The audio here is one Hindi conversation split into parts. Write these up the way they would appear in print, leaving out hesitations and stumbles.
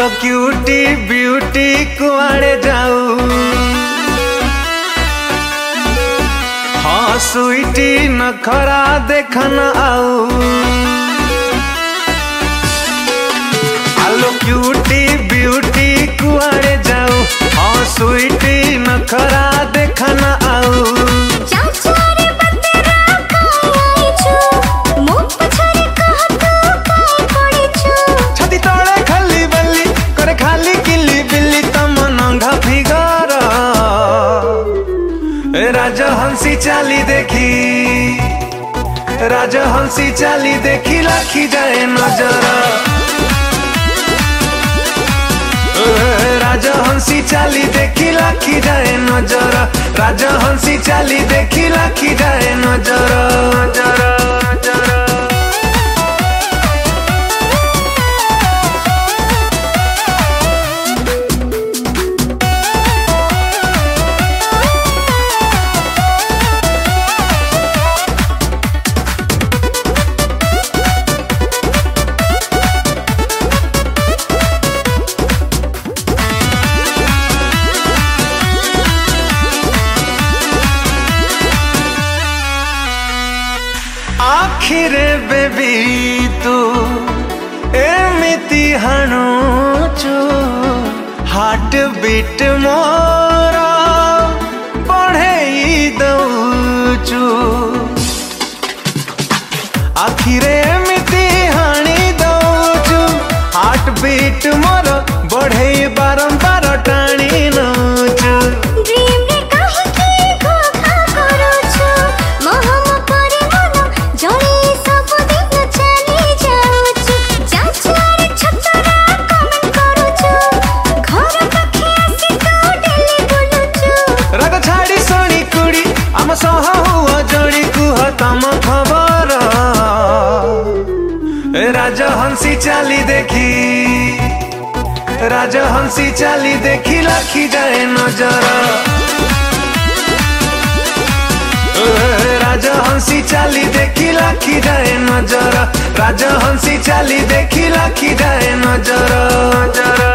आलो क्यूटी ब्यूटी कुआड़े जाऊ, हाँ स्वीटी नखरा देखन आऊ। आलो क्यूटी ब्यूटी कुआड़े जाऊ, हाँ स्वीटी नखरा देखन आऊ। राजहंसी चाली देखी, राजहंसी चाली देखी लाखी जाए नजर। राजहंसी चाली देखी लाखी जाए नजर, राजहंसी चाली देखी लाखी जाए नजर। आखिरे बेबी तू एमिति हाणुचु, हार्ट बीट मोर बढ़ेई दउचु। आखिरे एमिति हाणी दउचु, हार्ट बीट मोर बढ़ेई बारंबार टाणी नउचु। सह हुआ जड़ी कुह तम खबर। राजहंसी चाली देखी, राजहंसी चाली देखी लाखी जाए नजर। राजहंसी चाली देखी लाखी जाए नजर, राजहंसी चाली देखी लाखी जाए नजर।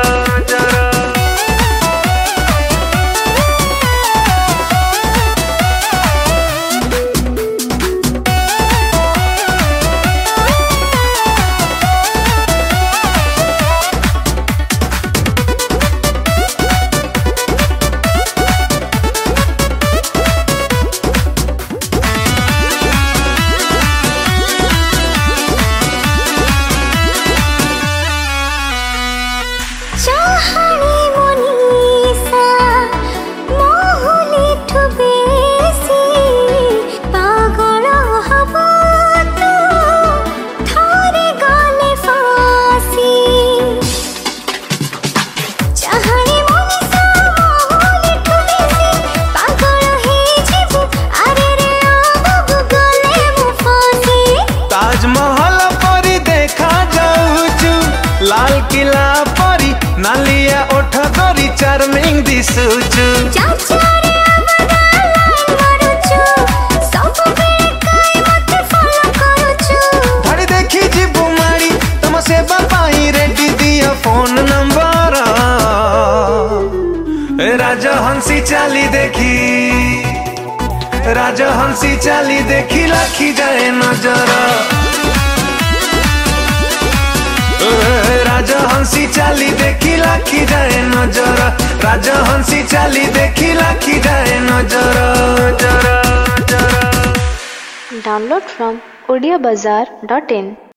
लाल किला परी नालिया ओठ तोरी चार्मिंग दिसुचु। धड़ी देखी जीबू मारी तम से बापाई रेडी दिया फोन नंबर। राजहंसी चाली देखी, राजहंसी चाली देखी लाखी जाए नजर। राजहंसी चाली देखी लाखी जाए नजर, राजहंसी चाली देखी लाखी जाए नजर। Download from odiabazaar.in